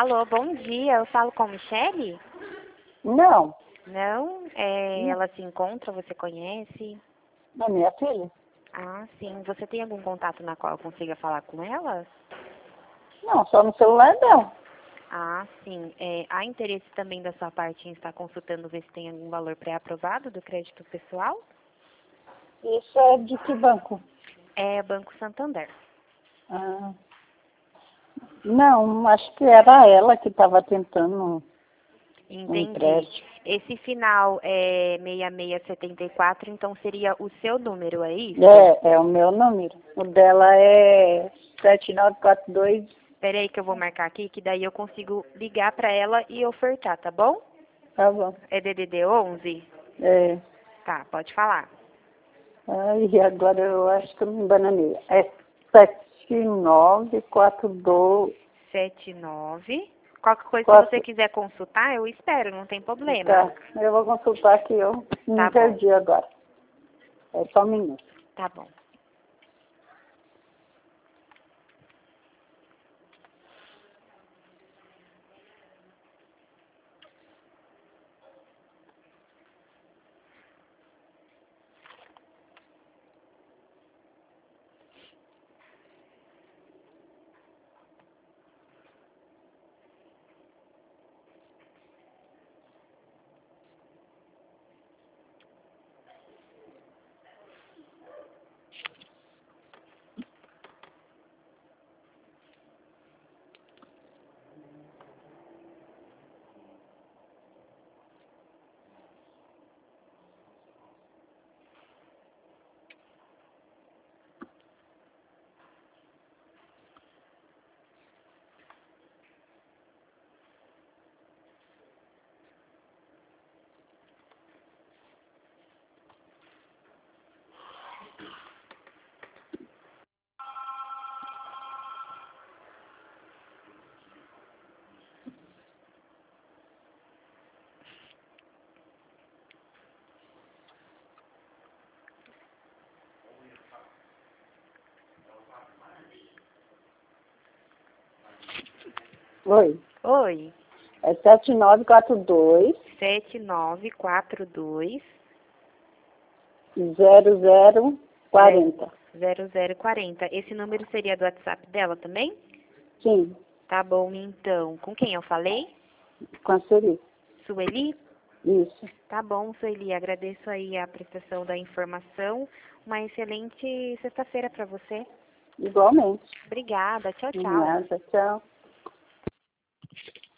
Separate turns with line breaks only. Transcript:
Alô, bom dia. Eu falo com Michele?
Não,
Não? Ela se encontra, você conhece?
é minha filha.
Ah, sim. Você tem algum contato na qual eu consiga falar com ela?
Não, só no celular não.
Ah, sim. Há interesse também da sua parte em estar consultando ver se tem algum valor pré-aprovado do crédito pessoal?
Isso é de que banco?
É Banco Santander.
Ah, não, acho que era ela que estava tentando um
Entendi.
empréstimo.
Esse final é 6674, então seria o seu número, é isso?
É o meu número. O dela é 7942.
Peraí que eu vou marcar aqui, que daí eu consigo ligar para ela e ofertar, tá bom?
Tá bom.
É DDD 11?
É.
Tá, pode falar.
Aí agora eu acho que eu me bananei. É 7942.
79. Qualquer coisa, se você
Quatro.
quiser consultar, eu espero, não tem problema.
Tá, eu vou consultar aqui, eu me
Tá bom,
perdi agora. É só um minuto.
tá bom.
Oi.
Oi,
É 7942
7942
0040.
0040. Esse número seria do WhatsApp dela também?
Sim,
Tá bom, então. Com quem eu falei?
com a Sueli.
Sueli?
Isso.
Tá bom, Sueli. Agradeço aí a prestação da informação. Uma excelente sexta-feira para você.
Igualmente.
Obrigada. Tchau, tchau.
Nada, tchau.